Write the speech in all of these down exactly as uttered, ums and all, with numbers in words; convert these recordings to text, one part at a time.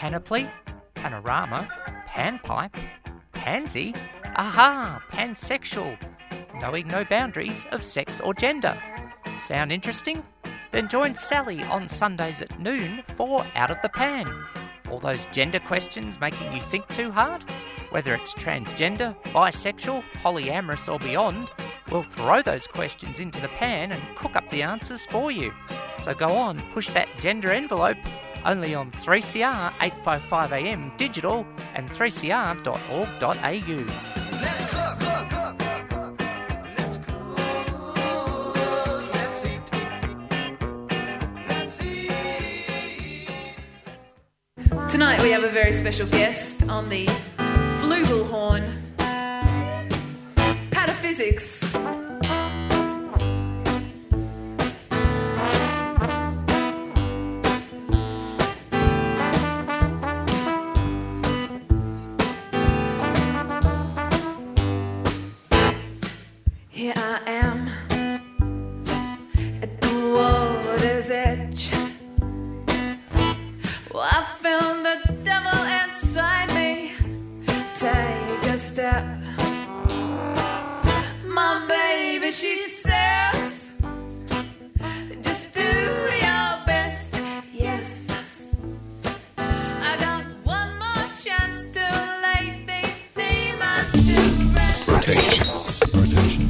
panoply, panorama, panpipe, pansy, aha, pansexual, knowing no boundaries of sex or gender. Sound interesting? Then join Sally on Sundays at noon for Out of the Pan. All those gender questions making you think too hard? Whether it's transgender, bisexual, polyamorous or beyond, we'll throw those questions into the pan and cook up the answers for you. So go on, push that gender envelope, only on three C R eight fifty-five A M digital and three c r dot org dot a u. Let's cook, cook, cook, cook, cook. Let's cook, let's eat, let's eat. Tonight we have a very special guest on the flugelhorn. Pataphysics. Here I am at the water's edge. Well, I found the devil inside me. Take a step. My baby, she says, just do your best. Yes, I got one more chance to lay these demons to rest. Rotations. Rotation.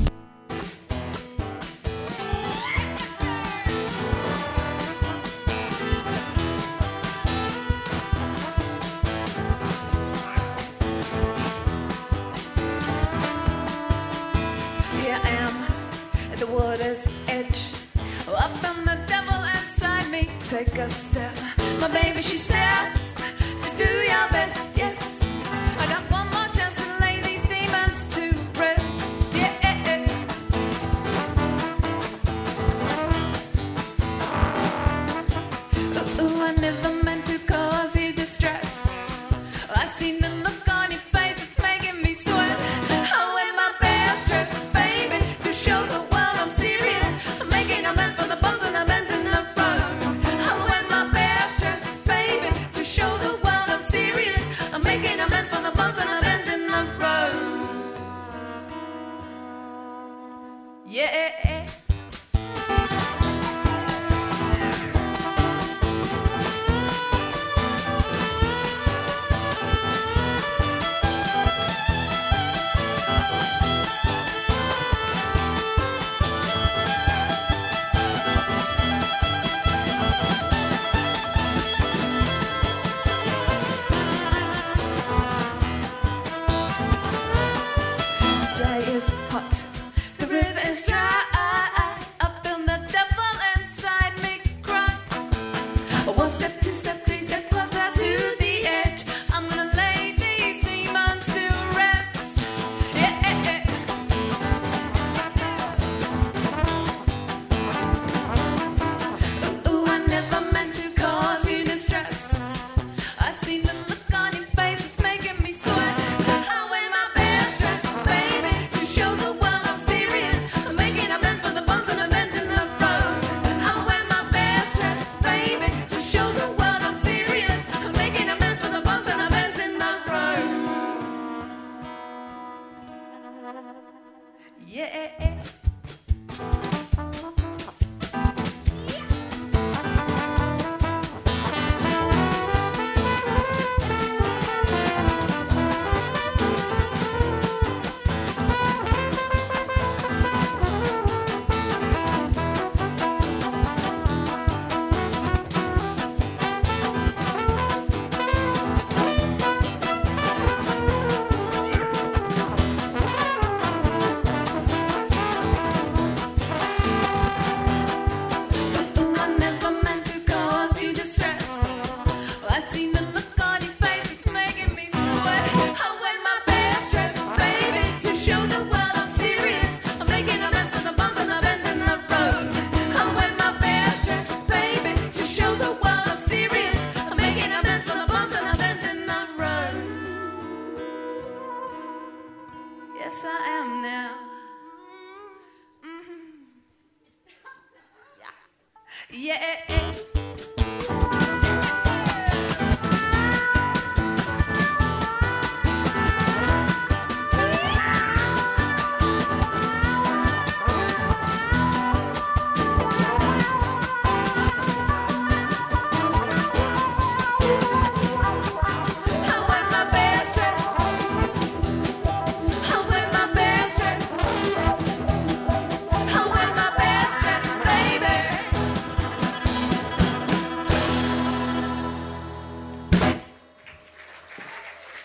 Here I am at the water's edge. Up and the devil inside me. Take a step. My baby, she says, just do your best. Yes, I got one more chance to lay these demons to rest. Yeah. Ooh, ooh, I never meant to cause you distress. I seen the look on your face, it's making me sweat. I wear my best dress, baby, to show the world I'm serious. I'm making amends for the bumps and the bends in the road. I wear my best dress, baby, to show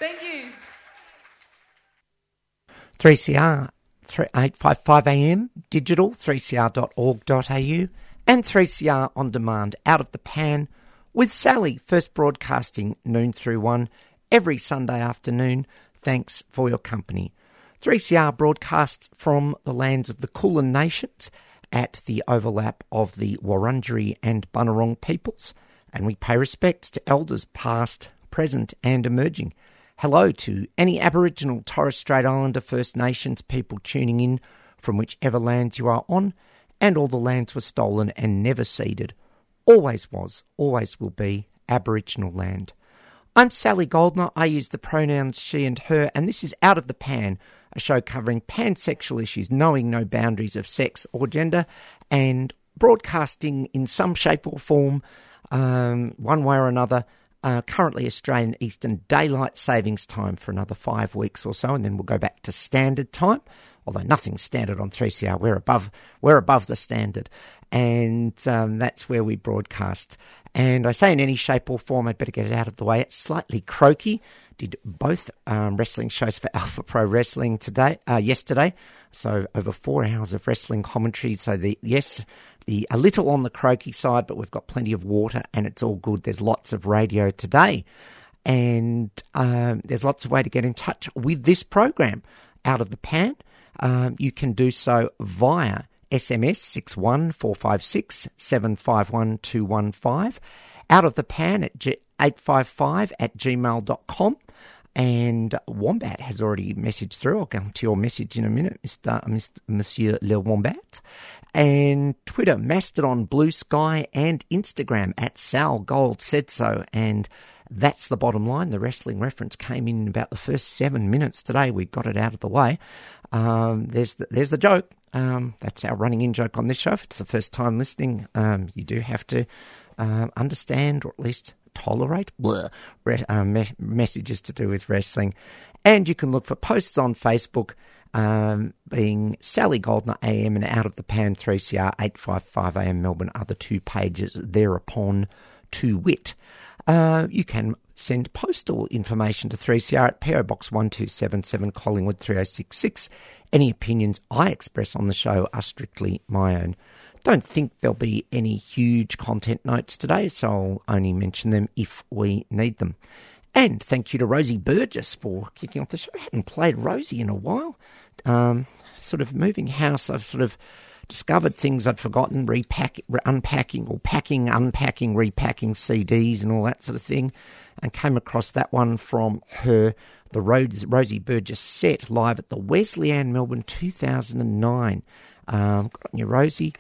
Thank you. three C R, eight fifty-five A M, digital, three c r dot org dot a u, and three C R On Demand, Out of the Pan, with Sally, first broadcasting noon through one, every Sunday afternoon. Thanks for your company. three C R broadcasts from the lands of the Kulin Nations at the overlap of the Wurundjeri and Bunurong peoples, and we pay respects to elders past, present and emerging. Hello to any Aboriginal, Torres Strait Islander, First Nations people tuning in from whichever lands you are on, and all the lands were stolen and never ceded. Always was, always will be Aboriginal land. I'm Sally Goldner. I use the pronouns she and her, and this is Out of the Pan, a show covering pansexual issues, knowing no boundaries of sex or gender, and broadcasting in some shape or form, um, one way or another, Uh, currently Australian Eastern Daylight Savings Time for another five weeks or so, and then we'll go back to Standard Time, although nothing's standard on three C R. We're above, we're above the standard, and um, that's where we broadcast. And I say in any shape or form, I'd better get it out of the way. It's slightly croaky. Did both um, wrestling shows for Alpha Pro Wrestling today, uh, yesterday, so over four hours of wrestling commentary. So the yes, the a little on the croaky side, but we've got plenty of water and it's all good. There's lots of radio today, and um, there's lots of way to get in touch with this program, Out of the Pan. Um, you can do so via S M S six one four five six seven five one two one five, Out of the Pan at G- eight five five at gmail dot com. And Wombat has already messaged through. I'll come to your message in a minute, Mister Mister Monsieur Le Wombat. And Twitter, Mastodon, Blue Sky, and Instagram at Sal Gold Said So. And that's the bottom line. The wrestling reference came in about the first seven minutes today. We got it out of the way. Um, there's the, there's the joke. Um, that's our running in joke on this show. If it's the first time listening, um, you do have to uh, understand, or at least tolerate bleh, re- uh, me- messages to do with wrestling. And you can look for posts on Facebook, um, being Sally Goldner A M and Out of the Pan three C R eight fifty-five A M Melbourne, other two pages thereupon to wit. Uh, you can send postal information to three C R at P O Box one two seven seven, Collingwood three oh six six. Any opinions I express on the show are strictly my own. Don't think there'll be any huge content notes today, so I'll only mention them if we need them. And thank you to Rosie Burgess for kicking off the show. I hadn't played Rosie in a while. Um, sort of moving house, I've sort of discovered things I'd forgotten, repack, unpacking or packing, unpacking, repacking C Ds and all that sort of thing, and came across that one from her, the Rosie Burgess set live at the Wesleyan Melbourne two thousand nine. Um, got on your Rosie.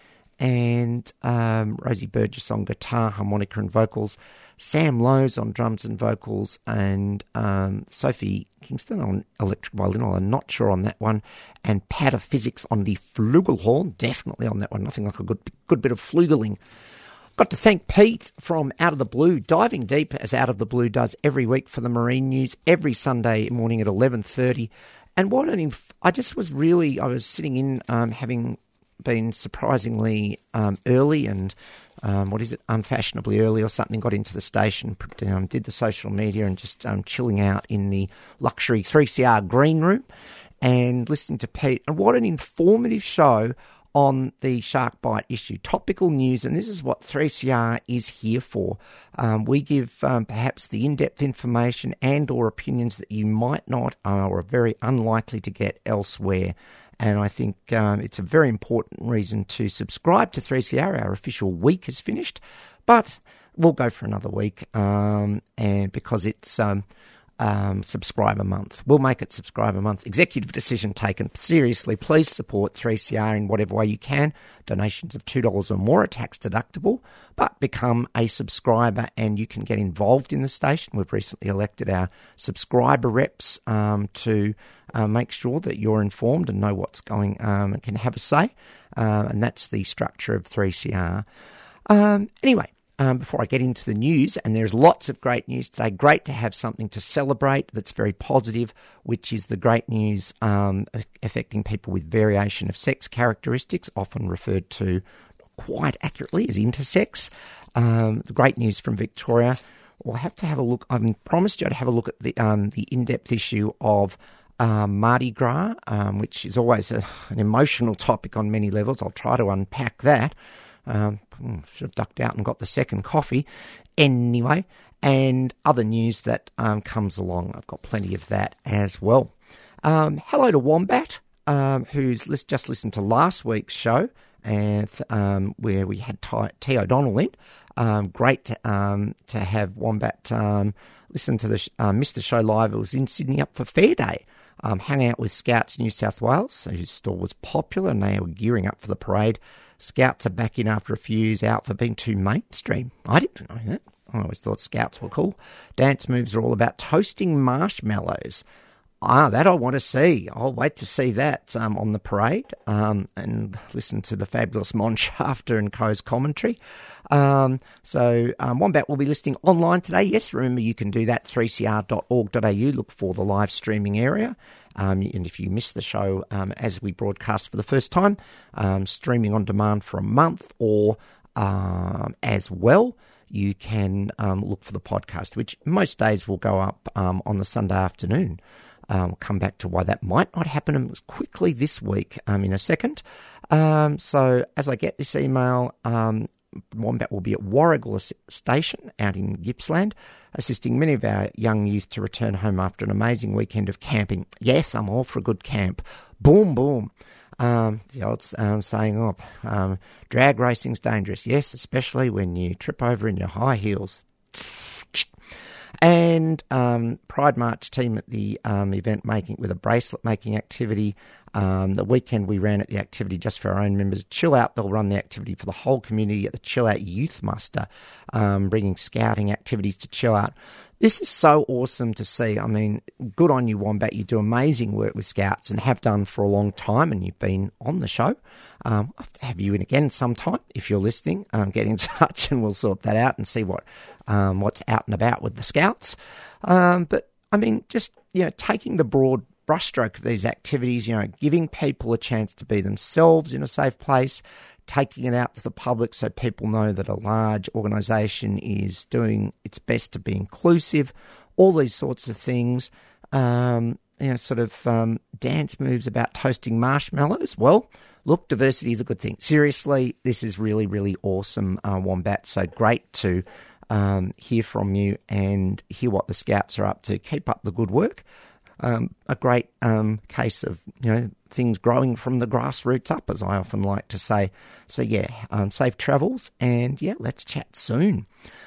And um, Rosie Burgess on guitar, harmonica and vocals, Sam Lowe's on drums and vocals, and um, Sophie Kingston on electric violin. I'm not sure on that one, and Pataphysics on the flugelhorn, definitely on that one. Nothing like a good good bit of flugeling. Got to thank Pete from Out of the Blue, diving deep as Out of the Blue does every week for the Marine News, every Sunday morning at eleven thirty. And what an inf- I just was really, I was sitting in um, having been surprisingly um, early and, um, what is it, unfashionably early or something, got into the station, um, did the social media and just um, chilling out in the luxury three C R green room and listening to Pete. And what an informative show on the shark bite issue. Topical news, and this is what three C R is here for. Um, we give um, perhaps the in-depth information and or opinions that you might not uh, or are very unlikely to get elsewhere. And I think um, it's a very important reason to subscribe to three C R. Our official week has finished, but we'll go for another week um, and because it's um, um, subscriber month. We'll make it subscriber month. Executive decision taken. Seriously, please support three C R in whatever way you can. Donations of two dollars or more are tax deductible, but become a subscriber and you can get involved in the station. We've recently elected our subscriber reps um, to Uh, make sure that you're informed and know what's going on um, and can have a say. Uh, and that's the structure of three C R. Um, anyway, um, before I get into the news, and there's lots of great news today, great to have something to celebrate that's very positive, which is the great news um, affecting people with variation of sex characteristics, often referred to quite accurately as intersex. Um, the great news from Victoria. we'll have to have a look. I've promised you I'd have a look at the um, the in-depth issue of um, Mardi Gras, um, which is always a, an emotional topic on many levels. I'll try to unpack that. Um, should have ducked out and got the second coffee. Anyway, and other news that um, comes along. I've got plenty of that as well. Um, hello to Wombat, um, who's list, just listened to last week's show, and um, where we had Ty, T. O'Donnell in. Um, great to, um, to have Wombat um, listen to the sh- uh, missed the show live. It was in Sydney up for Fair Day. Um, hung out with Scouts New South Wales, whose store was popular, and they were gearing up for the parade. Scouts are back in after a few years out for being too mainstream. I didn't know that. I always thought Scouts were cool. Dance moves are all about toasting marshmallows. Ah, that I want to see. I'll wait to see that um, on the parade um, and listen to the fabulous Mon Shafter and Co.'s commentary. Um, so um, Wombat will be listening online today. Yes, remember you can do that, three c r dot org dot a u. Look for the live streaming area. Um, and if you miss the show um, as we broadcast for the first time, um, streaming on demand for a month or um, as well, you can um, look for the podcast, which most days will go up um, on the Sunday afternoon. Um, we'll come back to why that might not happen as quickly this week um, in a second. Um, so as I get this email, um, Wombat will be at Warrigal Station out in Gippsland, assisting many of our young youth to return home after an amazing weekend of camping. Yes, I'm all for a good camp. Boom, boom. Um, the old um, saying, oh, um, drag racing's dangerous. Yes, especially when you trip over in your high heels. And um, Pride March team at the um, event making with a bracelet making activity. Um, the weekend we ran at the activity just for our own members. Chill Out, they'll run the activity for the whole community at the Chill Out Youth Muster, um, bringing scouting activities to Chill Out. This is so awesome to see. I mean, good on you, Wombat. You do amazing work with Scouts and have done for a long time, and you've been on the show. Um, I'll have to have you in again sometime if you're listening. Um, get in touch and we'll sort that out and see what um, what's out and about with the Scouts. Um, but, I mean, just, you know, taking the broad brushstroke of these activities, you know, giving people a chance to be themselves in a safe place, taking it out to the public so people know that a large organisation is doing its best to be inclusive, all these sorts of things. Um, you know, sort of um, dance moves about toasting marshmallows. Well, look, diversity is a good thing. Seriously, this is really, really awesome, uh, Wombat. So great to um, hear from you and hear what the Scouts are up to. Keep up the good work. Um, a great um, case of, you know, things growing from the grassroots up, as I often like to say. So, yeah, um, safe travels, and, yeah, let's chat soon.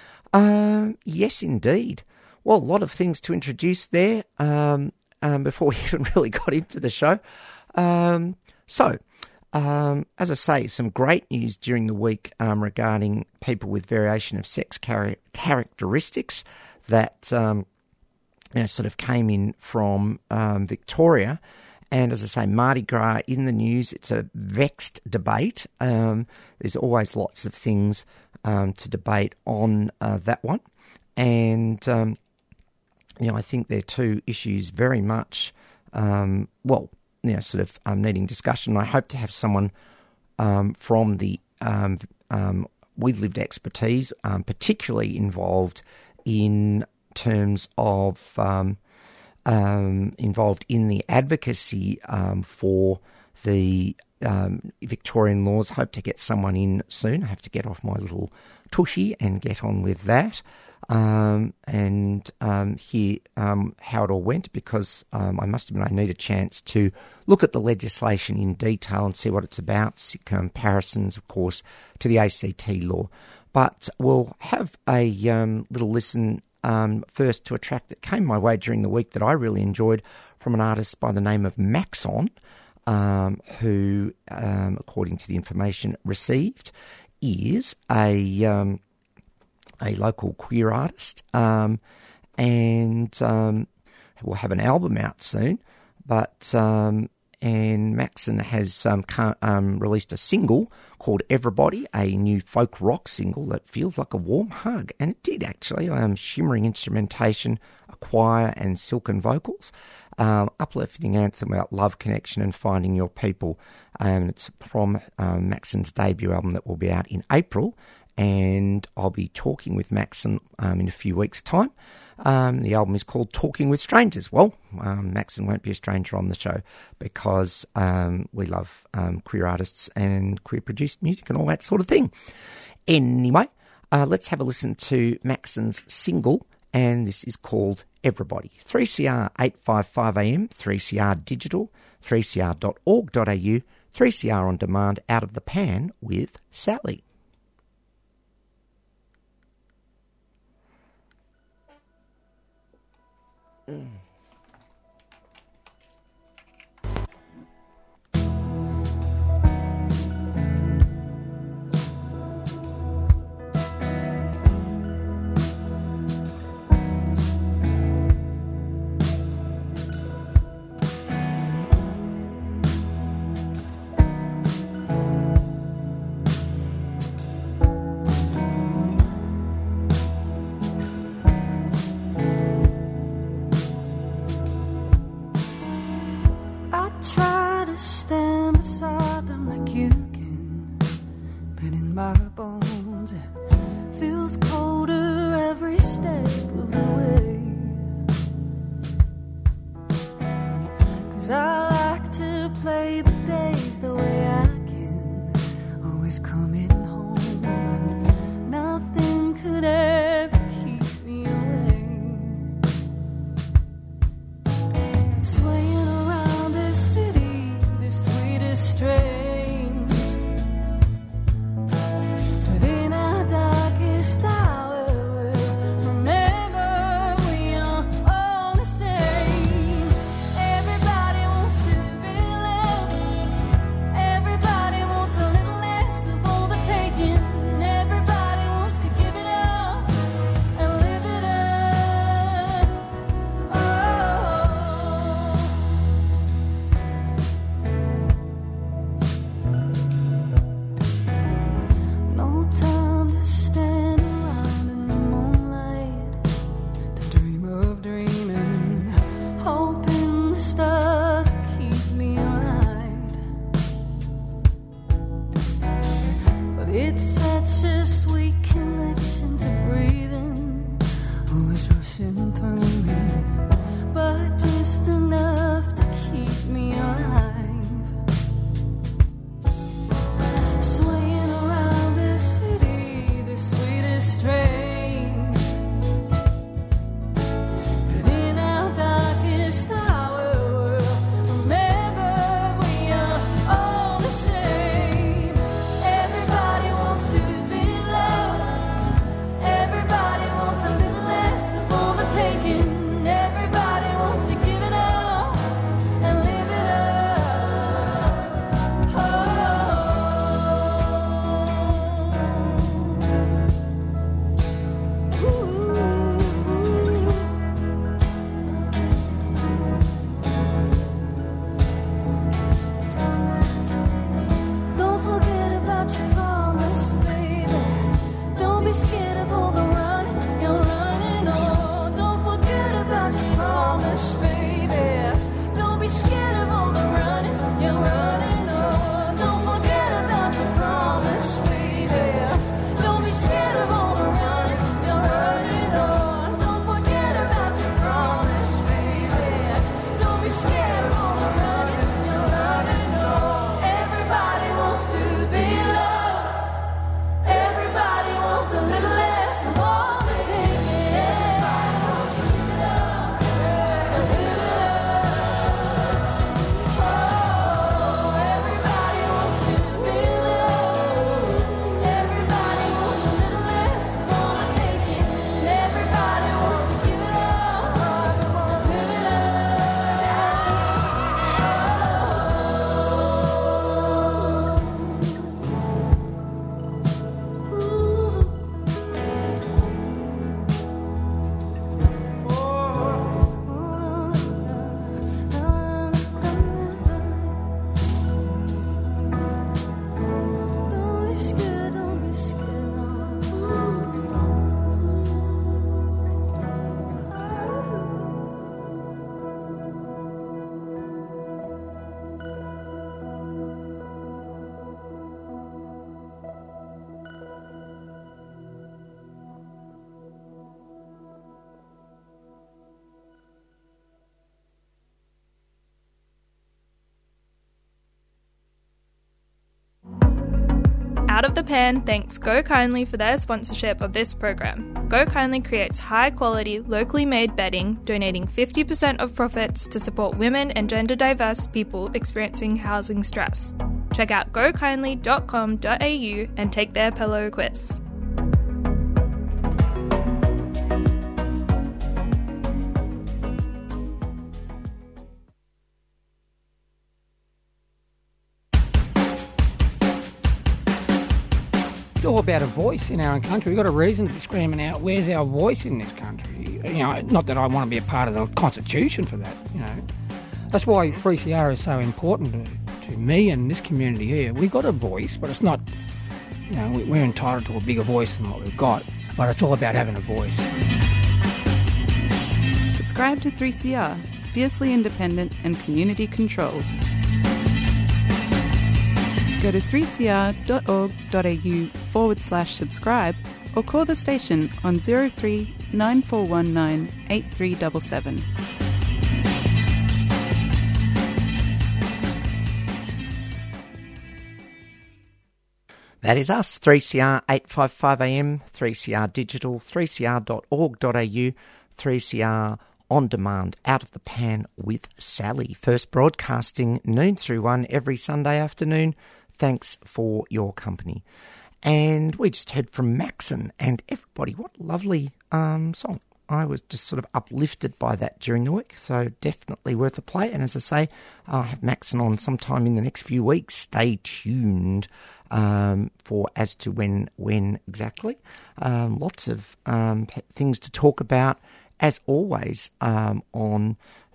Um, yes, indeed. Well, a lot of things to introduce there um, um, before we even really got into the show. Um, so, um, as I say, some great news during the week um, regarding people with variation of sex char- characteristics that um You know, sort of came in from um, Victoria. And as I say, Mardi Gras in the news. It's a vexed debate. Um, there's always lots of things um, to debate on uh, that one. And, um, you know, I think they're two issues very much, um, well, you know, sort of um, needing discussion. I hope to have someone um, from the um, um, We Lived expertise, um, particularly involved in terms of um, um, involved in the advocacy um, for the um, Victorian laws. Hope to get someone in soon. I have to get off my little tushy and get on with that um, and um, hear um, how it all went, because um, I must admit I need a chance to look at the legislation in detail and see what it's about, comparisons, of course, to the A C T law. But we'll have a um, little listen Um, first to a track that came my way during the week that I really enjoyed from an artist by the name of Maxon, um, who, um, according to the information received, is a um, a local queer artist, um, and um, will have an album out soon. But um, and Maxon has um, um, released a single called Everybody, a new folk rock single that feels like a warm hug. And it did, actually. Um, shimmering instrumentation, a choir and silken vocals. Um, uplifting anthem about love, connection and finding your people. Um, it's from um, Maxon's debut album that will be out in April. and I'll be talking with Maxon um, in a few weeks' time. Um, the album is called Talking with Strangers. Well, um, Maxon won't be a stranger on the show because um, we love um, queer artists and queer-produced music and all that sort of thing. Anyway, uh, let's have a listen to Maxon's single, and this is called Everybody. three C R eight fifty-five A M, three C R Digital, three c r dot org dot a u, three C R On Demand, Out of the Pan with Sally. Mm. My bones, it feels colder every step of the way. 'Cause I like to play the days the way I can, always coming home. Nothing could ever keep me away. Swaying around this city, this sweetest strange. Take it. Out of the Pan thanks Go Kindly for their sponsorship of this program. Go Kindly creates high-quality, locally made bedding, donating fifty percent of profits to support women and gender-diverse people experiencing housing stress. Check out go kindly dot com dot a u and take their pillow quiz. It's all about a voice in our own country. We've got a reason to be screaming out, where's our voice in this country? You know, not that I want to be a part of the Constitution for that, you know. That's why three C R is so important to, to me and this community here. We've got a voice, but it's not, you know, we're entitled to a bigger voice than what we've got, but it's all about having a voice. Subscribe to three C R, fiercely independent and community controlled. Go to three c r dot org dot a u forward slash subscribe or call the station on zero three nine four one nine eight three seven seven. That is us, three C R eight fifty-five A M, three C R Digital, three c r dot org dot a u, three C R On Demand, Out of the Pan with Sally. First broadcasting noon through one every Sunday afternoon. Thanks for your company. And we just heard from Maxon and everybody. What a lovely um, song. I was just sort of uplifted by that during the week, so definitely worth a play. And as I say, I'll have Maxon on sometime in the next few weeks. Stay tuned um, for as to when when exactly. Um, lots of um, things to talk about, as always, um, on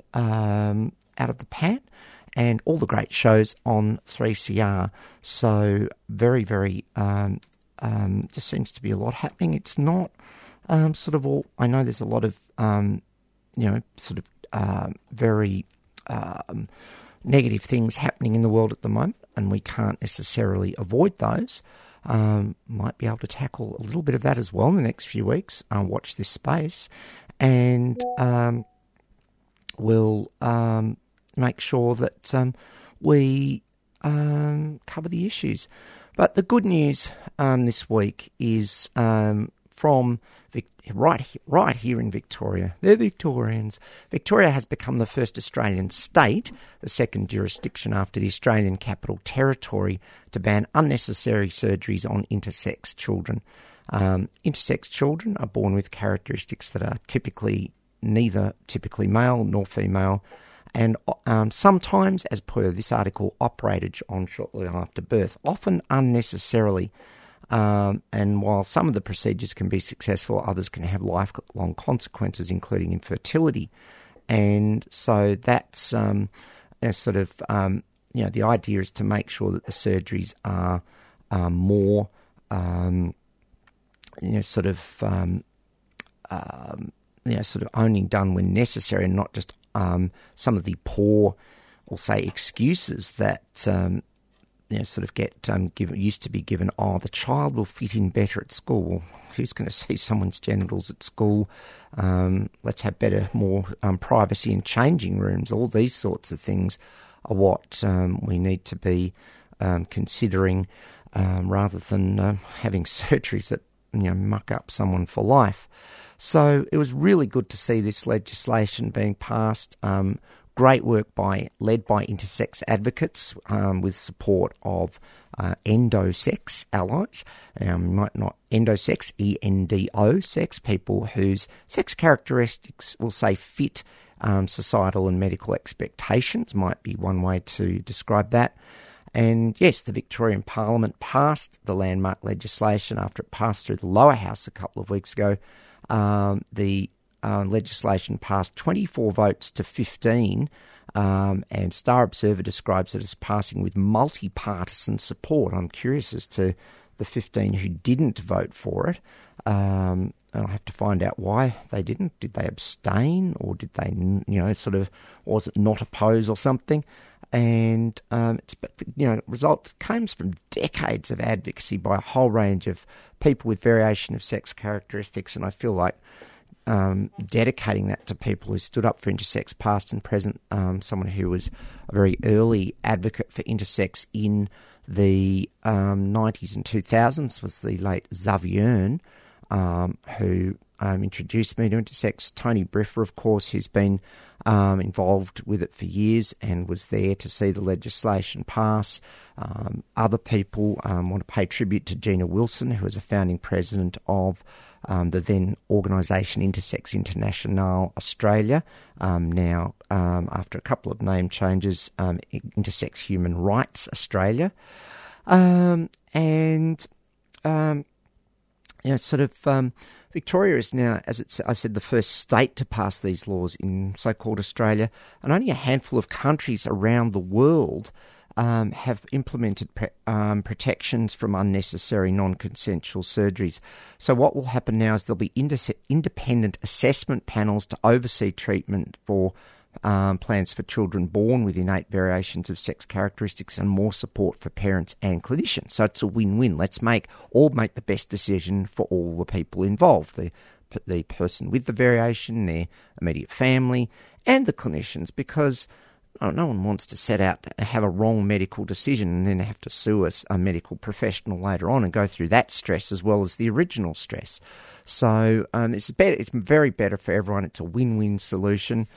um, Out of the Pan. And all the great shows on three C R. So very, very, um, um, just seems to be a lot happening. It's not um, sort of all, I know there's a lot of, um, you know, sort of uh, very um, negative things happening in the world at the moment, and we can't necessarily avoid those. Um, might be able to tackle a little bit of that as well in the next few weeks. Uh, watch this space. And um, we'll... Um, make sure that um, we um, cover the issues. But the good news um, this week is um, from Vic- right, right here in Victoria. They're Victorians. Victoria has become the first Australian state, the second jurisdiction after the Australian Capital Territory, to ban unnecessary surgeries on intersex children. Um, intersex children are born with characteristics that are typically neither typically male nor female, and um, sometimes, as per this article, operated on shortly after birth, often unnecessarily. Um, and while some of the procedures can be successful, others can have lifelong consequences, including infertility. And so that's um, a sort of, um, you know, the idea is to make sure that the surgeries are um, more, um, you know, sort of, um, um, you know, sort of only done when necessary and not just Um, some of the poor, or say, excuses that um, you know sort of get um, given, used to be given. Oh, the child will fit in better at school. Well, who's going to see someone's genitals at school? Um, let's have better, more um, privacy in changing rooms. All these sorts of things are what um, we need to be um, considering, um, rather than uh, having surgeries that you know muck up someone for life. So it was really good to see this legislation being passed. Um, great work by led by intersex advocates um, with support of uh, endosex allies. Um, might not endosex, E N D O sex, people whose sex characteristics will say fit um, societal and medical expectations might be one way to describe that. And yes, the Victorian Parliament passed the landmark legislation after it passed through the lower house a couple of weeks ago. Um, the uh, legislation passed twenty-four votes to fifteen, um, and Star Observer describes it as passing with multi-partisan support. I'm curious as to the fifteen who didn't vote for it. Um, I'll have to find out why they didn't. Did they abstain, or did they, you know, sort of, was it not oppose or something? And um, it's, you know, result comes from decades of advocacy by a whole range of people with variation of sex characteristics, and I feel like um, dedicating that to people who stood up for intersex, past and present. Um, someone who was a very early advocate for intersex in the um, nineties and two thousands was the late Xavier, um, who um, introduced me to intersex. Tony Briffa, of course, who's been um, involved with it for years and was there to see the legislation pass. Um, other people um, want to pay tribute to Gina Wilson, who was a founding president of um, the then organisation Intersex International Australia. Um, now, um, after a couple of name changes, um, Intersex Human Rights Australia. Um, and, um, you know, sort of... Um, Victoria is now, as it's, I said, the first state to pass these laws in so-called Australia, and only a handful of countries around the world um, have implemented pre- um, protections from unnecessary non-consensual surgeries. So what will happen now is there'll be ind- independent assessment panels to oversee treatment for Um, plans for children born with innate variations of sex characteristics, and more support for parents and clinicians. So it's a win-win. Let's make all make the best decision for all the people involved, the the person with the variation, their immediate family, and the clinicians, because oh, no one wants to set out to have a wrong medical decision and then have to sue us, a medical professional later on, and go through that stress as well as the original stress. So um, it's better. It's very better for everyone. It's a win-win solution.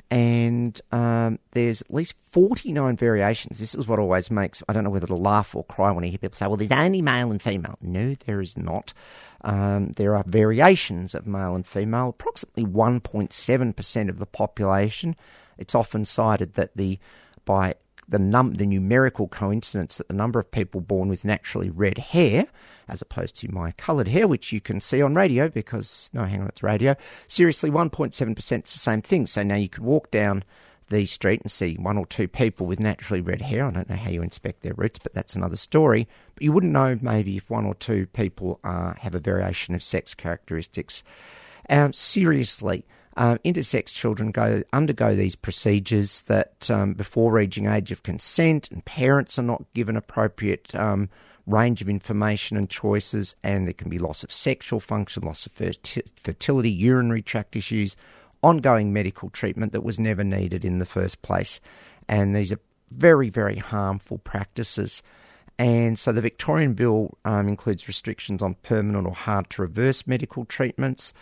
And um, there's at least forty-nine variations. This is what always makes, I don't know whether to laugh or cry when I hear people say, well, there's only male and female. No, there is not. Um, there are variations of male and female, approximately one point seven percent of the population. It's often cited that the by the num the numerical coincidence that the number of people born with naturally red hair, as opposed to my coloured hair, which you can see on radio because, no, hang on, it's radio. Seriously, one point seven percent is the same thing. So now you could walk down the street and see one or two people with naturally red hair. I don't know how you inspect their roots, but that's another story. But you wouldn't know maybe if one or two people uh, have a variation of sex characteristics. Um, seriously, Um, intersex children go undergo these procedures that um, before reaching age of consent, and parents are not given appropriate um, range of information and choices, and there can be loss of sexual function, loss of fertility, urinary tract issues, ongoing medical treatment that was never needed in the first place. And these are very, very harmful practices. And so the Victorian Bill um, includes restrictions on permanent or hard-to-reverse medical treatments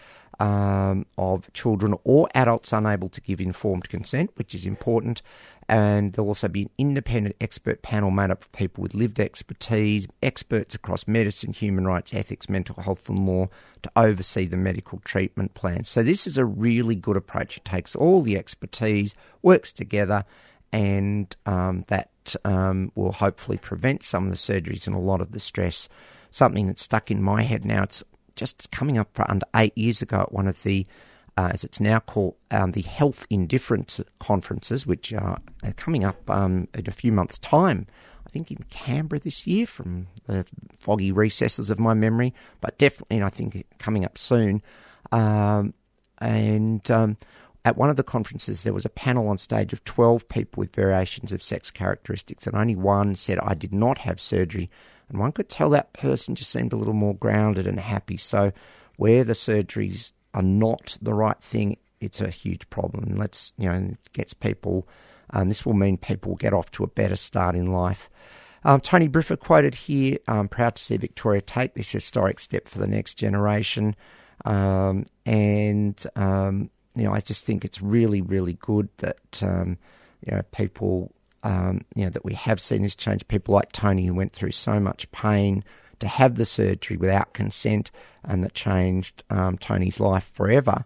Um, of children or adults unable to give informed consent, which is important. And there'll also be an independent expert panel made up of people with lived expertise, experts across medicine, human rights, ethics, mental health and law, to oversee the medical treatment plan. So this is a really good approach. It takes all the expertise, works together, and um, that um, will hopefully prevent some of the surgeries and a lot of the stress. Something that's stuck in my head now, it's just coming up for under eight years ago at one of the, uh, as it's now called, um, the Health Indifference Conferences, which are coming up um, in a few months' time, I think in Canberra this year, from the foggy recesses of my memory, but definitely, I think, coming up soon. Um, and um, at one of the conferences, there was a panel on stage of twelve people with variations of sex characteristics, and only one said, I did not have surgery. And one could tell that person just seemed a little more grounded and happy. So where the surgeries are not the right thing, it's a huge problem. Let's, you know, it gets people, um, this will mean people get off to a better start in life. Um, Tony Briffa quoted here, I'm proud to see Victoria take this historic step for the next generation. Um, and, um, you know, I just think it's really, really good that, um, you know, people... Um, you know, that we have seen this change. People like Tony, who went through so much pain to have the surgery without consent, and that changed um, Tony's life forever.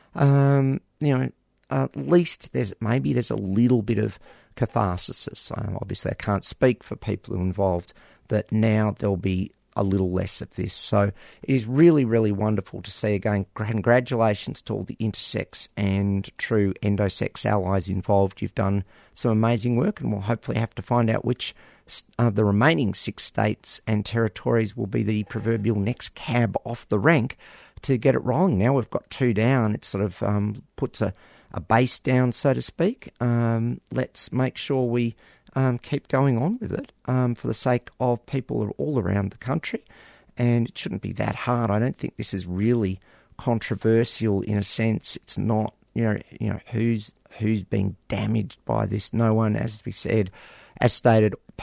Um, you know, at least there's maybe there's a little bit of catharsis. Um, obviously, I can't speak for people who are involved. That now there'll be a little less of this. So it is really, really wonderful to see. Again, congratulations to all the intersex and true endosex allies involved. You've done some amazing work, and we'll hopefully have to find out which of uh, the remaining six states and territories will be the proverbial next cab off the rank to get it rolling. Now we've got two down. It sort of um, puts a, a base down, so to speak. Um, let's make sure we Um, keep going on with it um, for the sake of people all around the country. And it shouldn't be that hard. I don't think this is really controversial in a sense. It's not, you know, you know who's who's being damaged by this. No one, as we said, as stated,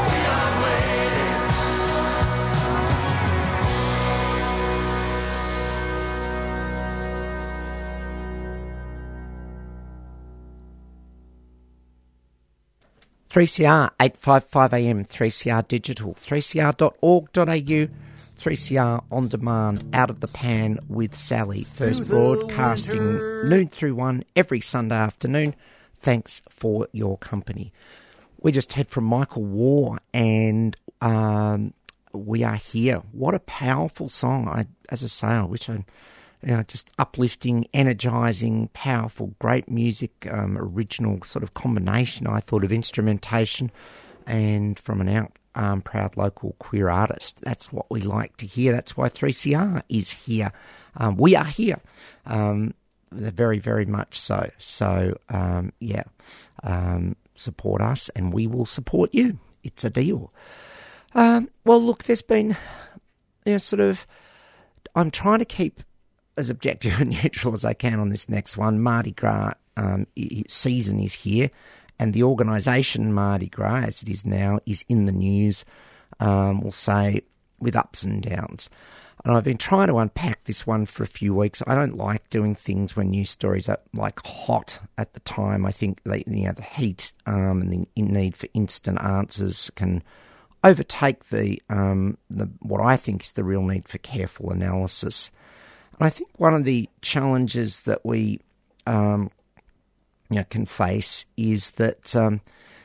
three C R, eight fifty-five A M, three C R Digital, three c r dot org dot a u, three C R On Demand, Out of the Pan with Sally. First broadcasting noon through one every Sunday afternoon. Thanks for your company. We just heard from Michael Waugh and um, We Are Here. What a powerful song. I, as I say, I wish I... You know, just uplifting, energising, powerful, great music, um, original sort of combination, I thought, of instrumentation and from an out um, proud local queer artist. That's what we like to hear. That's why three C R is here. Um, we are here. Um, very, very much so. So, um, yeah, um, support us and we will support you. It's a deal. Um, well, look, there's been, you know, sort of, I'm trying to keep as objective and neutral as I can on this next one. Mardi Gras um, season is here, and the organisation Mardi Gras, as it is now, is in the news, um, we'll say, with ups and downs. And I've been trying to unpack this one for a few weeks. I don't like doing things when news stories are like hot at the time. I think they, you know, the heat um, and the need for instant answers can overtake the, um, the what I think is the real need for careful analysis. I think one of the challenges that we um, you know, can face is that um,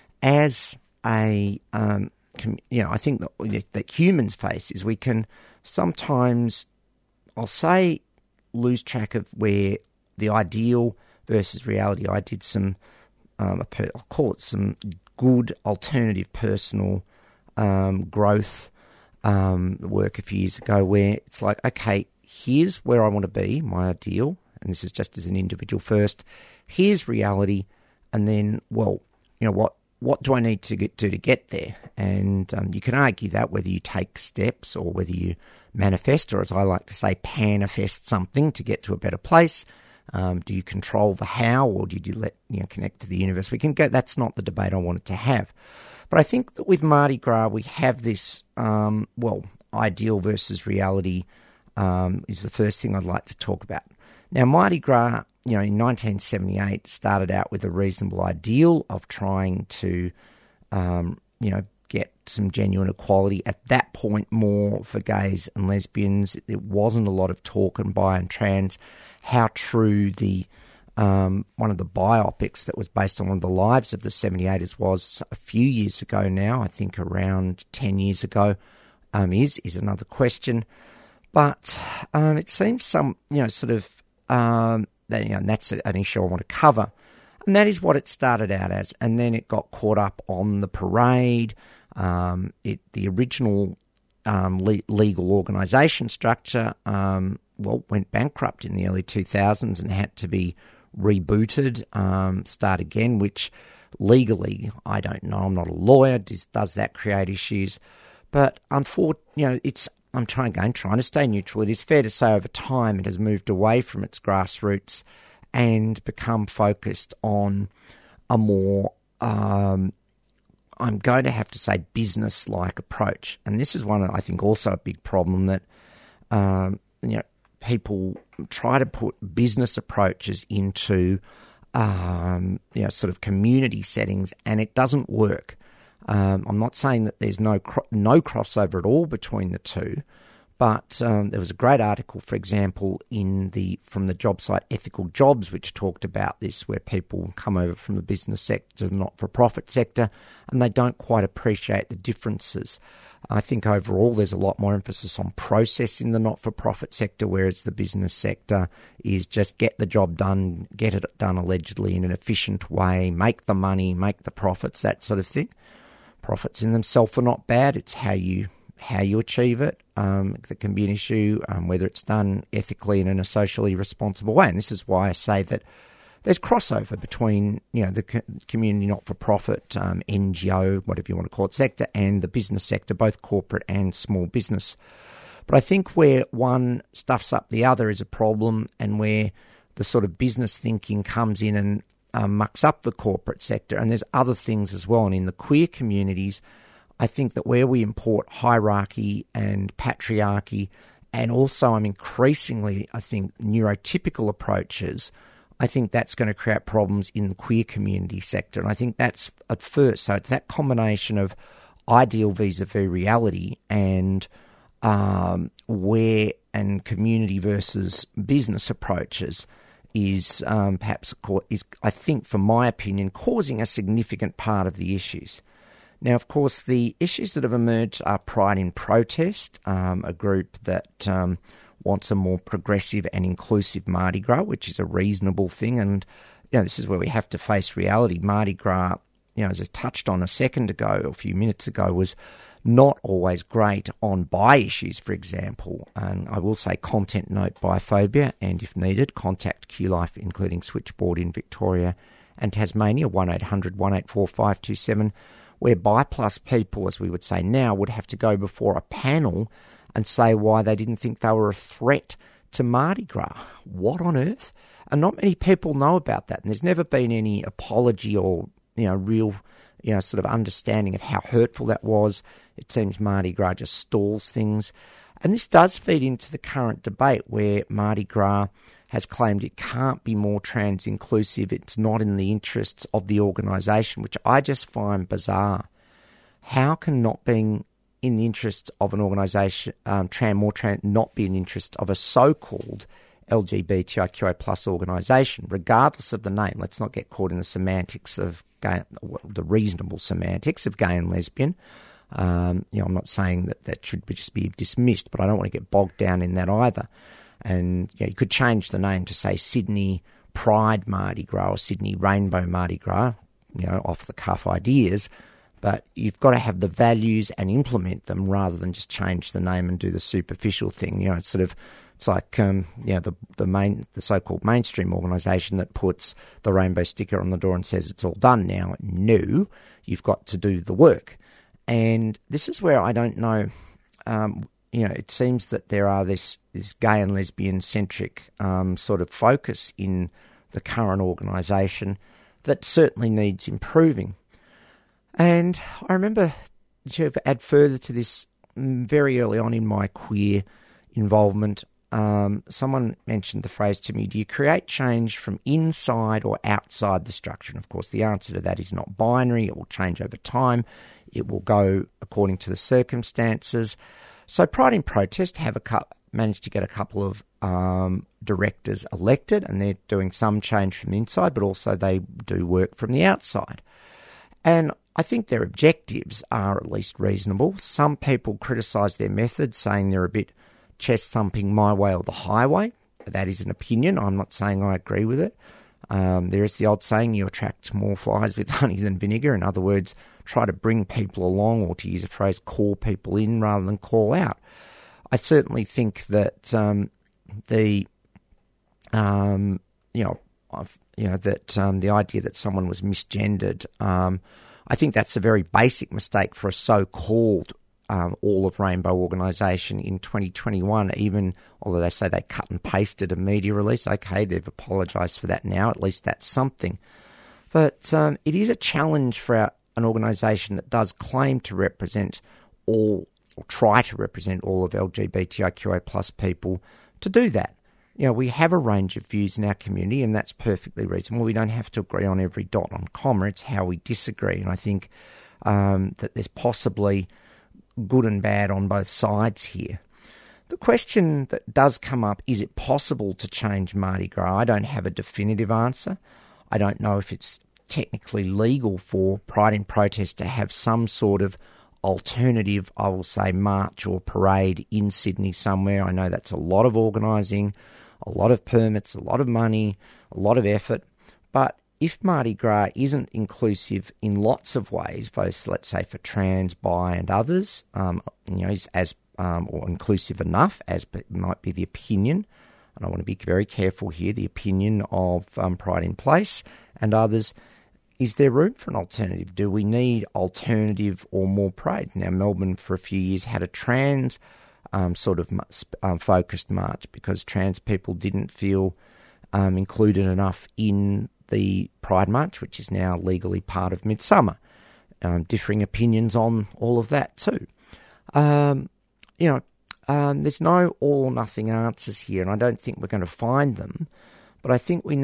as a, um, com- you know, I think that, that humans face is we can sometimes, I'll say, lose track of where the ideal versus reality. I did some, um, I'll call it some good alternative personal um, growth um, work a few years ago where it's like, okay, here's where I want to be, my ideal, and this is just as an individual first. Here's reality, and then, well, you know, what what do I need to get, do to get there? And um, you can argue that whether you take steps or whether you manifest, or as I like to say, panifest something to get to a better place. Um, do you control the how, or do you let you know connect to the universe? We can go. That's not the debate I wanted to have. But I think that with Mardi Gras, we have this, um, well, ideal versus reality. Um, is the first thing I'd like to talk about. Now, Mardi Gras, you know, in nineteen seventy-eight started out with a reasonable ideal of trying to, um, you know, get some genuine equality. At that point, more for gays and lesbians. There wasn't a lot of talk on bi and trans. How true the um, one of the biopics that was based on one of the lives of the seventy-eighters was a few years ago now, I think around ten years ago, um, is is another question. But um, it seems some, you know, sort of, um, that, you know, and that's an issue I want to cover. And that is what it started out as. And then it got caught up on the parade. Um, it the original um, le- legal organisation structure, um, well, went bankrupt in the early two thousands and had to be rebooted, um, start again, which legally, I don't know, I'm not a lawyer, does, does that create issues? But unfortunately, you know, it's, I'm trying again, trying to stay neutral. It is fair to say over time it has moved away from its grassroots and become focused on a more, um, I'm going to have to say, business-like approach. And this is one, I think, also a big problem that, um, you know, people try to put business approaches into, um, you know, sort of community settings, and it doesn't work. Um, I'm not saying that there's no cro- no crossover at all between the two, but um, there was a great article, for example, in the from the job site Ethical Jobs, which talked about this, where people come over from the business sector to the not-for-profit sector, and they don't quite appreciate the differences. I think overall there's a lot more emphasis on process in the not-for-profit sector, whereas the business sector is just get the job done, get it done allegedly in an efficient way, make the money, make the profits, that sort of thing. Profits in themselves are not bad. It's how you how you achieve it um, that can be an issue, um, whether it's done ethically and in a socially responsible way. And this is why I say that there's crossover between, you know, the co- community not-for-profit, um, N G O, whatever you want to call it, sector, and the business sector, both corporate and small business. But I think where one stuffs up the other is a problem, and where the sort of business thinking comes in and um, mucks up the corporate sector. And there's other things as well. And in the queer communities, I think that where we import hierarchy and patriarchy, and also I'm increasingly, I think, neurotypical approaches I think that's going to create problems in the queer community sector. And I think that's at first. So it's that combination of ideal vis-a-vis reality and um, where and community versus business approaches is um, perhaps, is I think, for my opinion, causing a significant part of the issues. Now, of course, the issues that have emerged are Pride in Protest, um, a group that um, wants a more progressive and inclusive Mardi Gras, which is a reasonable thing. And, you know, this is where we have to face reality. Mardi Gras, you know, as I touched on a second ago, or a few minutes ago, was not always great on bi issues, for example. And I will say content note biphobia, and if needed, contact Q Life, including Switchboard in Victoria and Tasmania, one eight hundred, one eight four, five two seven, where bi plus people, as we would say now, would have to go before a panel and say why they didn't think they were a threat to Mardi Gras. What on earth? And not many people know about that. And there's never been any apology or, you know, real, you know, sort of understanding of how hurtful that was. It seems Mardi Gras just stalls things. And this does feed into the current debate where Mardi Gras has claimed it can't be more trans inclusive. It's not in the interests of the organisation, which I just find bizarre. How can not being in the interests of an organisation, um, trans, more trans, not be in the interest of a so-called L G B T I Q A plus organisation, regardless of the name? Let's not get caught in the semantics of gay, the reasonable semantics of gay and lesbian. Um, you know, I'm not saying that that should be just be dismissed, but I don't want to get bogged down in that either. And you know, you could change the name to, say, Sydney Pride Mardi Gras or Sydney Rainbow Mardi Gras, you know, off-the-cuff ideas. But you've got to have the values and implement them rather than just change the name and do the superficial thing. You know, it's sort of, it's like, um, you know, the the main, the so-called mainstream organisation that puts the rainbow sticker on the door and says it's all done now. No, you've got to do the work. And this is where I don't know, um, you know, it seems that there are this, this gay and lesbian-centric um, sort of focus in the current organisation that certainly needs improving. And I remember, to add further to this, very early on in my queer involvement, um, someone mentioned the phrase to me, do you create change from inside or outside the structure? And of course, the answer to that is not binary. It will change over time. It will go according to the circumstances. So Pride in Protest have a cu- managed to get a couple of um, directors elected, and they're doing some change from the inside, but also they do work from the outside. And I think their objectives are at least reasonable. Some people criticise their methods, saying they're a bit chest-thumping my way or the highway. That is an opinion. I'm not saying I agree with it. Um, there is the old saying, you attract more flies with honey than vinegar. In other words, try to bring people along, or to use a phrase, call people in rather than call out. I certainly think that um, the, um, you know, I've, you know that um, the idea that someone was misgendered, um, I think that's a very basic mistake for a so-called um, all of rainbow organisation in twenty twenty-one, even although they say they cut and pasted a media release. Okay, they've apologised for that now. At least that's something. But um, it is a challenge for our, an organisation that does claim to represent all, or try to represent all of L G B T I Q A plus people, to do that. You know, we have a range of views in our community, and that's perfectly reasonable. We don't have to agree on every dot on comma. It's how we disagree. And I think um, that there's possibly good and bad on both sides here. The question that does come up, is it possible to change Mardi Gras? I don't have a definitive answer. I don't know if it's technically legal for Pride in Protest to have some sort of alternative, I will say, march or parade in Sydney somewhere. I know that's a lot of organising, a lot of permits, a lot of money, a lot of effort. But if Mardi Gras isn't inclusive in lots of ways, both, let's say, for trans, bi and others, um, you know, as um, or inclusive enough, as might be the opinion, and I want to be very careful here, the opinion of um, Pride in Place and others, is there room for an alternative? Do we need alternative or more parade? Now, Melbourne for a few years had a trans um, sort of um, focused march because trans people didn't feel um, included enough in the Pride March, which is now legally part of Midsummer. Um, differing opinions on all of that too. Um, you know, um, there's no all or nothing answers here, and I don't think we're going to find them. But I think we need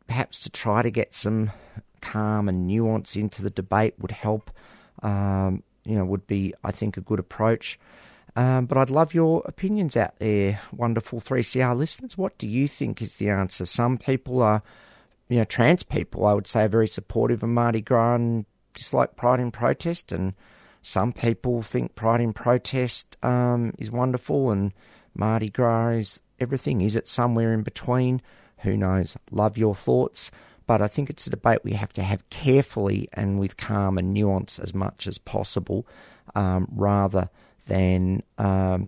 perhaps to try to get some calm and nuance into the debate would help, um, you know, would be, I think, a good approach. Um, but I'd love your opinions out there, wonderful three C R listeners. What do you think is the answer? Some people are, you know, trans people, I would say, are very supportive of Mardi Gras and dislike Pride in Protest, and some people think Pride in Protest um, is wonderful and Mardi Gras is everything. Is it somewhere in between? Who knows? Love your thoughts. But I think it's a debate we have to have carefully and with calm and nuance as much as possible, um, rather than um,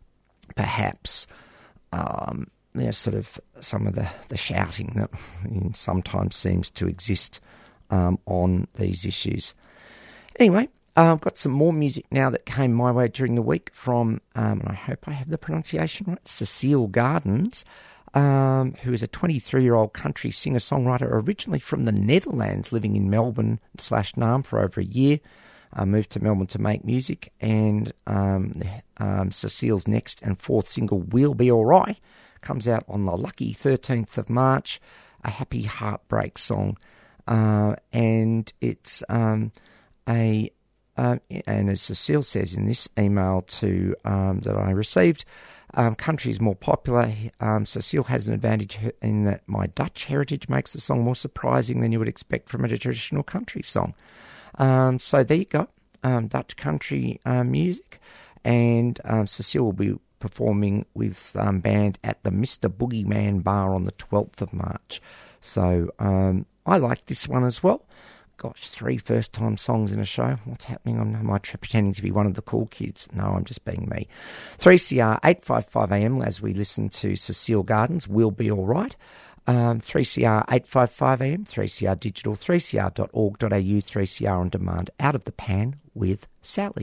perhaps um, you know, sort of some of the, the shouting that sometimes seems to exist um, on these issues. Anyway, uh, I've got some more music now that came my way during the week from, um, and I hope I have the pronunciation right, Cecile Gardens, um, who is a twenty-three-year-old country singer-songwriter originally from the Netherlands, living in Melbourne slash Naarm for over a year. Uh, moved to Melbourne to make music, and um, um, Cecile's next and fourth single, We'll Be Alright, comes out on the lucky thirteenth of March, a happy heartbreak song. Uh, and it's um, a, uh, and as Cecile says in this email to um, that I received, um, country is more popular. Um, Cecile has an advantage in that my Dutch heritage makes the song more surprising than you would expect from a traditional country song. Um, so there you go, um, Dutch country uh, music, and um, Cecile will be performing with um, band at the Mister Boogeyman Bar on the twelfth of March. So um, I like this one as well. Gosh, three first-time songs in a show. What's happening? Am I pretending to be one of the cool kids? No, I'm just being me. three C R eight fifty-five A M as we listen to Cecile Gardens, We'll Be Alright. Um, three C R eight fifty-five A M, three C R Digital, three c r dot org dot a u, three C R On Demand, Out of the Pan with Sally.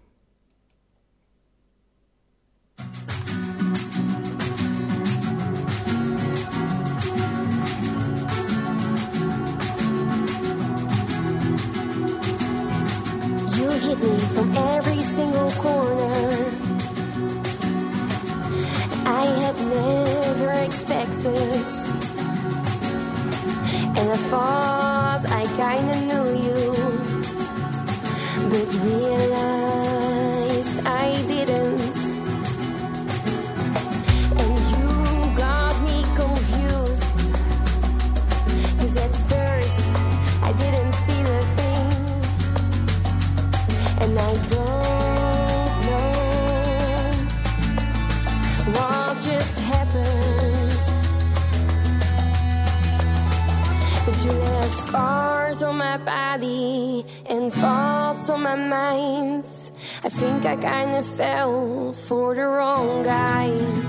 You hit me from every single corner I had never expected. And I thought I kinda knew you, but realized I didn't. And you got me confused, 'cause at first I didn't feel a thing. And I don't know what just happened. But you left scars on my body and thoughts on my mind. I think I kinda fell for the wrong guy.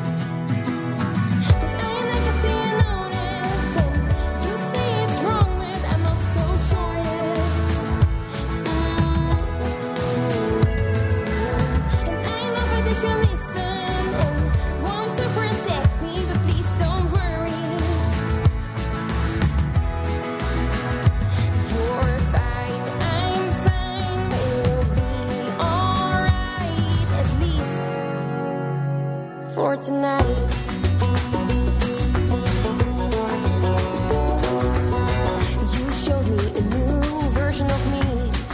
For tonight, you showed me a new version of me.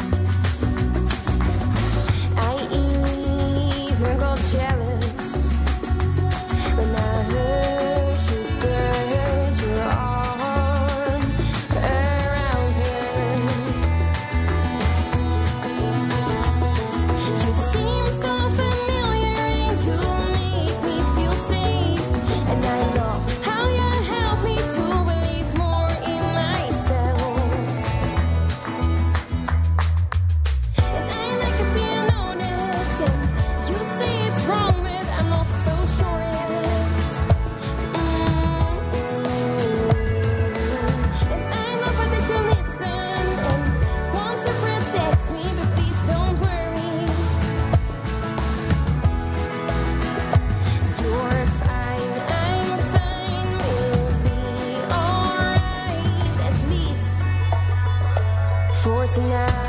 I even got jealous when I heard you put your arm around her. You seem so familiar and you make me feel safe. And I love how you help me to believe more in myself. And I like it, you know that. And you say it's wrong, but I'm not so sure yet. And I love how that you listen and want to protect me, but please don't worry. You're fine, I'm fine, we'll be alright, at least for tonight.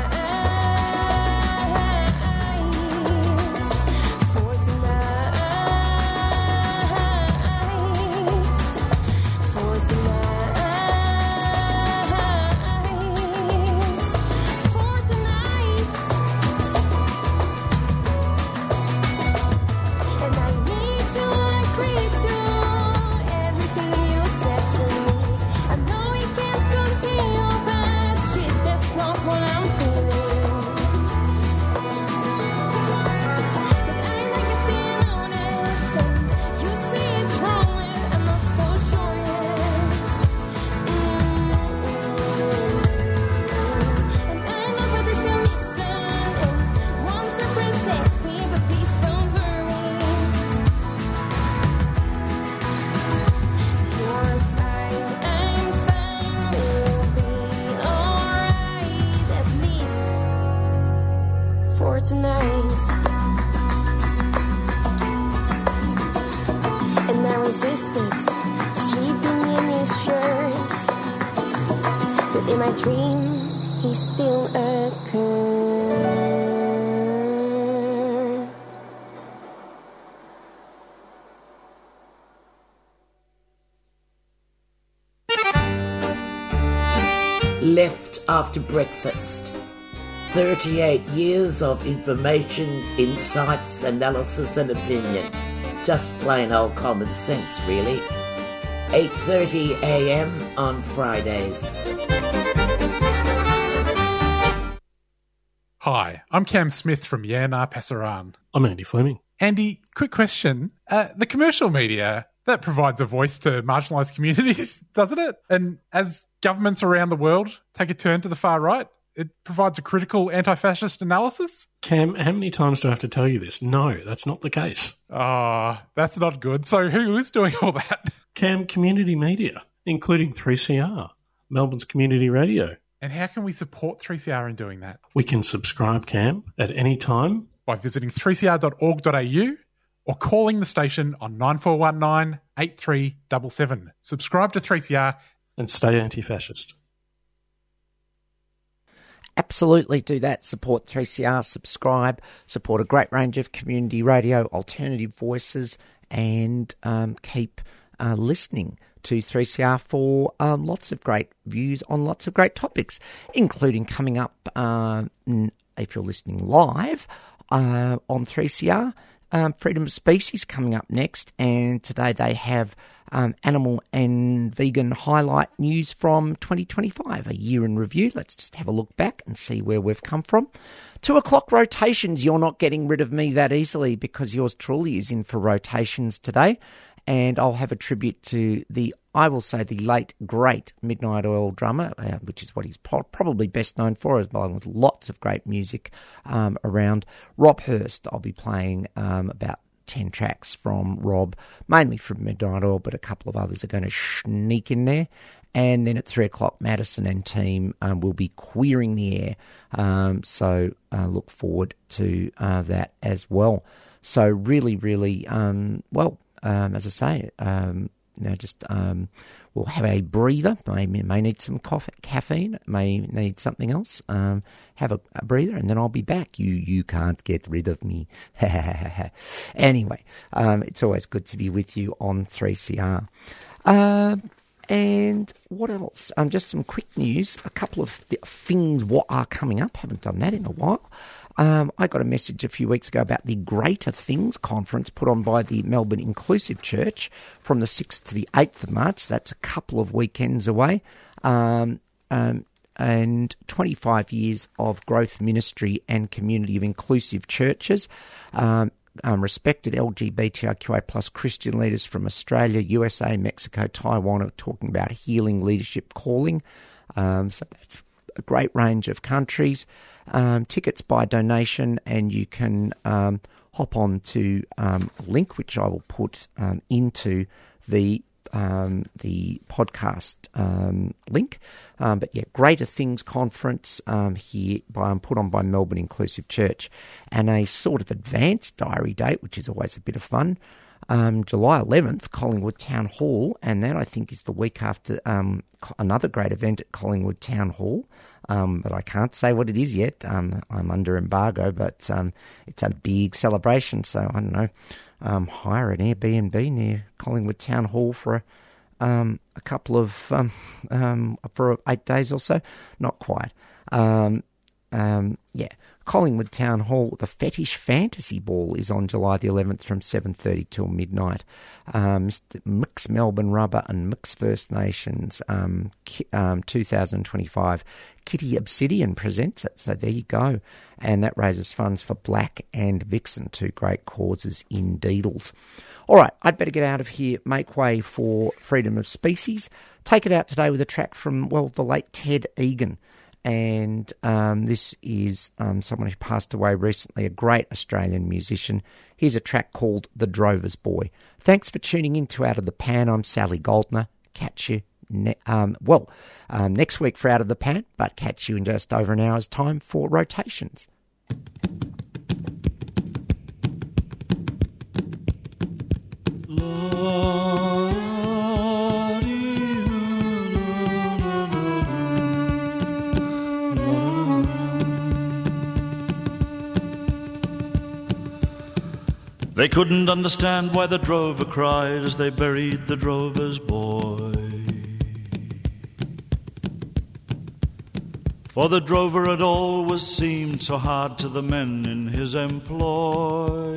For tonight. For tonight. in my dream, he still occurs. Left after breakfast. thirty-eight years of information, insights, analysis and opinion. Just plain old common sense, really. eight thirty a m on Fridays. Hi, I'm Cam Smith from Yarnar Pasaran. I'm Andy Fleming. Andy, quick question. Uh, the commercial media, that provides a voice to marginalised communities, doesn't it? And as governments around the world take a turn to the far right, it provides a critical anti-fascist analysis? Cam, how many times do I have to tell you this? No, that's not the case. Oh, that's not good. So who is doing all that? Cam, community media, including three C R, Melbourne's community radio. And how can we support three C R in doing that? We can subscribe, Cam, at any time. By visiting three c r dot org dot a u or calling the station on nine four one nine, eight three seven seven. Subscribe to three C R. And stay anti-fascist. Absolutely do that. Support three C R, subscribe, support a great range of community radio, alternative voices, and um, keep uh, listening to three C R for um, lots of great views on lots of great topics, including coming up, uh, if you're listening live, uh, on three C R, um, Freedom of Species coming up next, and today they have Um, animal and vegan highlight news from twenty twenty-five, a year in review. Let's just have a look back and see where we've come from. Two o'clock rotations. You're not getting rid of me that easily because yours truly is in for rotations today. And I'll have a tribute to the, I will say, the late, great Midnight Oil drummer, uh, which is what he's pro- probably best known for, as well as lots of great music um, around. Rob Hurst, I'll be playing um, about ten tracks from Rob, mainly from Midnight Oil, but a couple of others are going to sneak in there. And then at three o'clock, Madison and team um, will be queering the air. Um, so uh, look forward to uh, that as well. So really, really, um, well, um, as I say, um, you know, just um, we'll have a breather. May, may need some coffee, caffeine, may need something else. Um, have a, a breather, and then I'll be back. You you can't get rid of me. Anyway, um, it's always good to be with you on three C R. Uh, and what else? Um, just some quick news. A couple of th- things what are coming up. Haven't done that in a while. Um, I got a message a few weeks ago about the Greater Things conference put on by the Melbourne Inclusive Church from the sixth to the eighth of March. That's a couple of weekends away. Um, um, and twenty-five years of growth ministry and community of inclusive churches. Um, um, respected L G B T I Q A plus Christian leaders from Australia, U S A, Mexico, Taiwan are talking about healing leadership calling. Um, so that's a great range of countries. Um, tickets by donation, and you can um, hop on to um, a link which I will put um, into the um, the podcast um, link. Um, but yeah, Greater Things Conference um, here by um, put on by Melbourne Inclusive Church, and a sort of advanced diary date, which is always a bit of fun. Um, July eleventh, Collingwood Town Hall, and that I think is the week after um, another great event at Collingwood Town Hall, um, but I can't say what it is yet. Um, I'm under embargo, but um, it's a big celebration, so I don't know, um, hire an Airbnb near Collingwood Town Hall for a, um, a couple of, um, um, for eight days or so. Not quite. Um, um, yeah. Collingwood Town Hall, the Fetish Fantasy Ball is on July the eleventh from seven thirty till midnight. Um, Mix Melbourne Rubber and Mix First Nations um, um, two thousand twenty-five. Kitty Obsidian presents it, so there you go. And that raises funds for Black and Vixen, two great causes in Deedles. All right, I'd better get out of here, make way for Freedom of Species. Take it out today with a track from, well, the late Ted Egan. And um, this is um, someone who passed away recently, a great Australian musician. Here's a track called The Drover's Boy. Thanks for tuning in to Out of the Pan. I'm Sally Goldner. Catch you, ne- um, well, um, next week for Out of the Pan, but catch you in just over an hour's time for Rotations. They couldn't understand why the drover cried as they buried the drover's boy. For the drover had always seemed so hard to the men in his employ.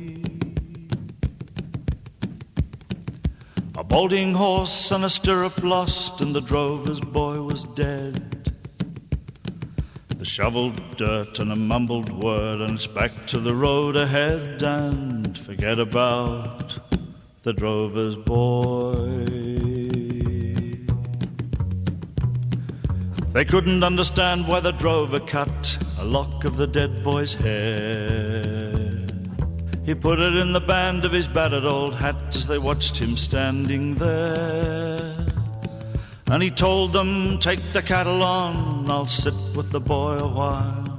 A bolting horse and a stirrup lost, and the drover's boy was dead. The shovelled dirt and a mumbled word, and it's back to the road ahead, and forget about the drover's boy. They couldn't understand why the drover cut a lock of the dead boy's hair. He put it in the band of his battered old hat as they watched him standing there. And he told them, take the cattle on, I'll sit with the boy a while.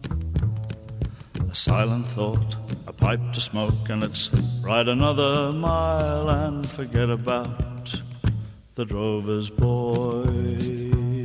A silent thought, a pipe to smoke, and it's ride another mile and forget about the drover's boy.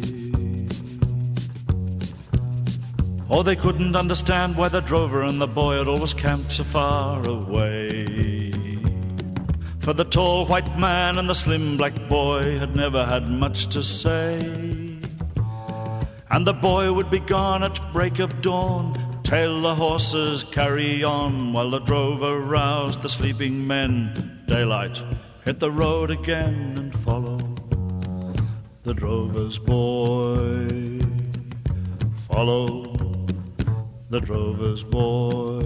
Oh, they couldn't understand why the drover and the boy had always camped so far away. For the tall white man and the slim black boy had never had much to say. And the boy would be gone at break of dawn, tail the horses carry on, while the drover roused the sleeping men. Daylight, hit the road again and follow the drover's boy. Follow the drover's boy.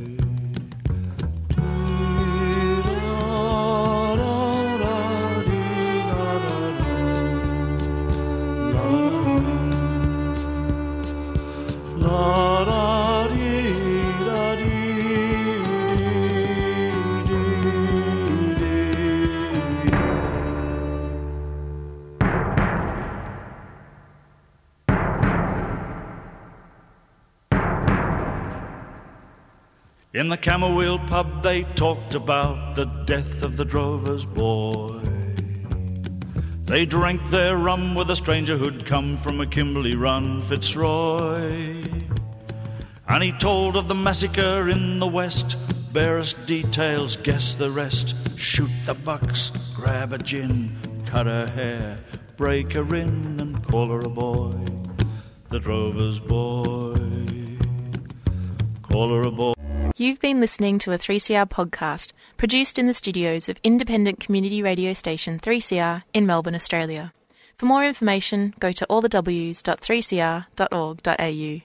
In the Camberwell pub they talked about the death of the drover's boy. They drank their rum with a stranger who'd come from a Kimberley run, Fitzroy. And he told of the massacre in the west, barest details, guess the rest. Shoot the bucks, grab a gin, cut her hair, break her in and call her a boy. The drover's boy, call her a boy. You've been listening to a three C R podcast produced in the studios of independent community radio station three C R in Melbourne, Australia. For more information, go to all the w s dot three c r dot org dot a u.